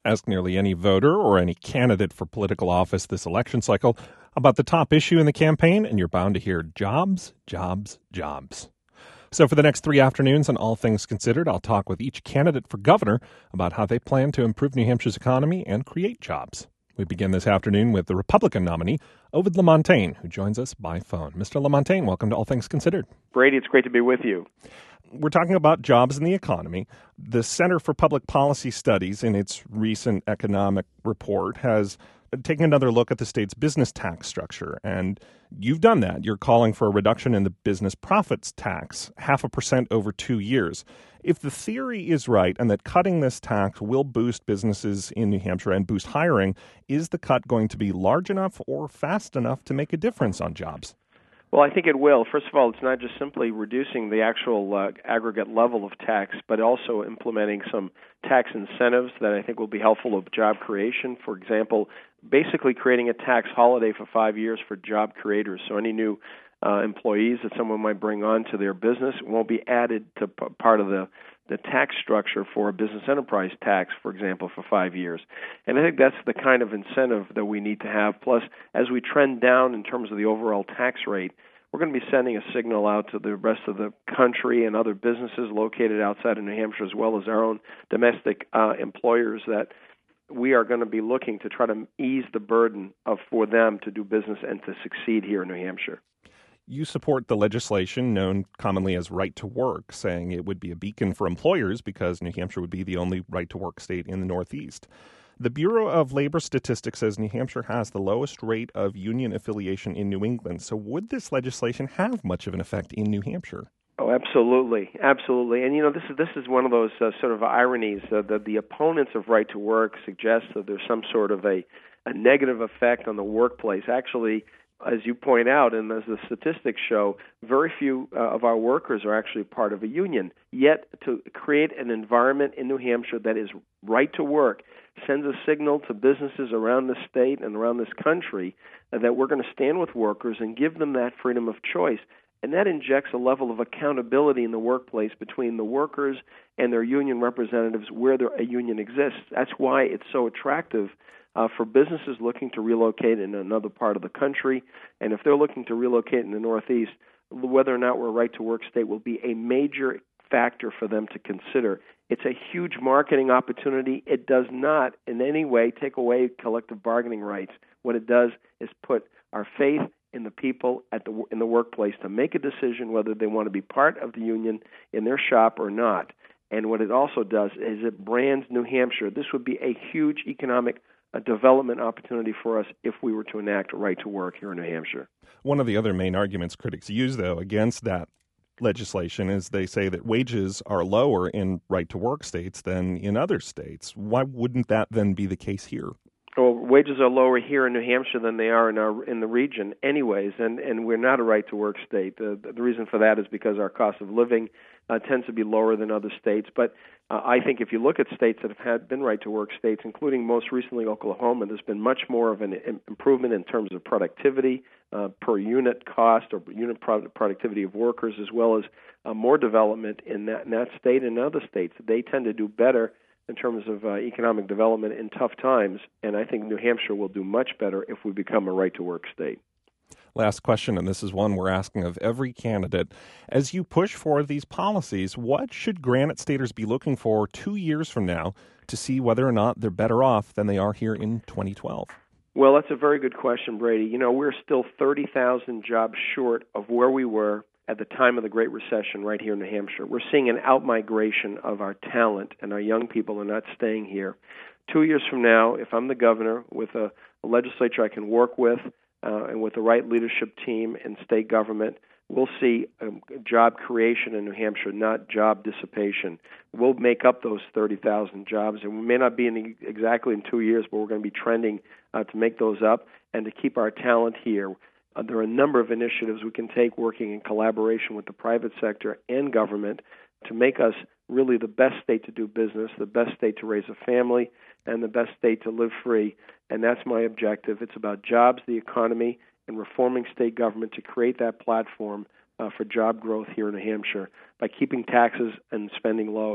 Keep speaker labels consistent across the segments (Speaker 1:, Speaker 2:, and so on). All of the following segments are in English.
Speaker 1: Ask nearly any voter or any candidate for political office this election cycle about the top issue in the campaign, and you're bound to hear jobs, jobs, jobs. So for the next 3 afternoons on All Things Considered, I'll talk with each candidate for governor about how they plan to improve New Hampshire's economy and create jobs. We begin this afternoon with the Republican nominee, Ovid LaMontagne, who joins us by phone. Mr. LaMontagne, welcome to All Things Considered.
Speaker 2: Brady, it's great to be with you.
Speaker 1: We're talking about jobs in the economy. The Center for Public Policy Studies, in its recent economic report, has taken another look at the state's business tax structure. And you've done that. You're calling for a reduction in the business profits tax, 0.5% over 2 years. If the theory is right and that cutting this tax will boost businesses in New Hampshire and boost hiring, is the cut going to be large enough or fast enough to make a difference on jobs?
Speaker 2: Well, I think it will. First of all, it's not just simply reducing the actual aggregate level of tax, but also implementing some tax incentives that I think will be helpful of job creation. For example, basically creating a tax holiday for 5 years for job creators. So any new employees that someone might bring on to their business won't be added to part of the tax structure for a business enterprise tax, for example, for 5 years. And I think that's the kind of incentive that we need to have. Plus, as we trend down in terms of the overall tax rate, we're going to be sending a signal out to the rest of the country and other businesses located outside of New Hampshire, as well as our own domestic employers, that we are going to be looking to try to ease the burden for them to do business and to succeed here in New Hampshire.
Speaker 1: You support the legislation known commonly as right to work, saying it would be a beacon for employers because New Hampshire would be the only right to work state in the Northeast. The Bureau of Labor Statistics says New Hampshire has the lowest rate of union affiliation in New England. So would this legislation have much of an effect in New Hampshire?
Speaker 2: Oh, absolutely, absolutely. And, this is one of those sort of ironies that the opponents of right to work suggest that there's some sort of a negative effect on the workplace. Actually, as you point out, and as the statistics show, very few of our workers are actually part of a union. Yet, to create an environment in New Hampshire that is right to work sends a signal to businesses around the state and around this country that we're going to stand with workers and give them that freedom of choice. And that injects a level of accountability in the workplace between the workers and their union representatives where a union exists. That's why it's so attractive for businesses looking to relocate in another part of the country. And if they're looking to relocate in the Northeast, whether or not we're a right-to-work state will be a major factor for them to consider. It's a huge marketing opportunity. It does not in any way take away collective bargaining rights. What it does is put our faith in the people in the workplace to make a decision whether they want to be part of the union in their shop or not. And what it also does is it brands New Hampshire. This would be a huge economic development opportunity for us if we were to enact a right to work here in New Hampshire.
Speaker 1: One of the other main arguments critics use, though, against that legislation is they say that wages are lower in right-to-work states than in other states. Why wouldn't that then be the case here?
Speaker 2: Well, wages are lower here in New Hampshire than they are in the region anyways, and we're not a right-to-work state. The reason for that is because our cost of living tends to be lower than other states. But I think if you look at states that have been right-to-work states, including most recently Oklahoma, there's been much more of an improvement in terms of productivity, per unit cost or unit productivity of workers, as well as more development in that state and other states. They tend to do better in terms of economic development in tough times, and I think New Hampshire will do much better if we become a right-to-work state.
Speaker 1: Last question, and this is one we're asking of every candidate. As you push for these policies, what should Granite Staters be looking for 2 years from now to see whether or not they're better off than they are here in 2012?
Speaker 2: Well, that's a very good question, Brady. We're still 30,000 jobs short of where we were at the time of the Great Recession right here in New Hampshire. We're seeing an outmigration of our talent, and our young people are not staying here. 2 years from now, if I'm the governor with a legislature I can work with and with the right leadership team in state government, we'll see job creation in New Hampshire, not job dissipation. We'll make up those 30,000 jobs, and we may not be exactly in 2 years, but we're going to be trending to make those up and to keep our talent here. There are a number of initiatives we can take working in collaboration with the private sector and government to make us really the best state to do business, the best state to raise a family, and the best state to live free. And that's my objective. It's about jobs, the economy, and reforming state government to create that platform for job growth here in New Hampshire by keeping taxes and spending low.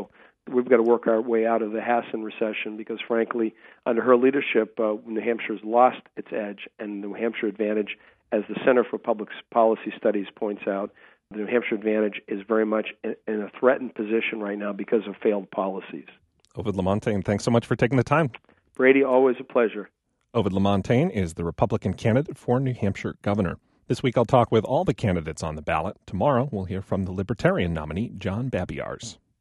Speaker 2: we've got to work our way out of the Hassan recession because, frankly, under her leadership, New Hampshire's lost its edge, and the New Hampshire Advantage, as the Center for Public Policy Studies points out, the New Hampshire Advantage is very much in a threatened position right now because of failed policies.
Speaker 1: Ovid LeMontagne, thanks so much for taking the time.
Speaker 2: Brady, always a pleasure.
Speaker 1: Ovid LeMontagne is the Republican candidate for New Hampshire governor. This week I'll talk with all the candidates on the ballot. Tomorrow we'll hear from the Libertarian nominee, John Babiarz.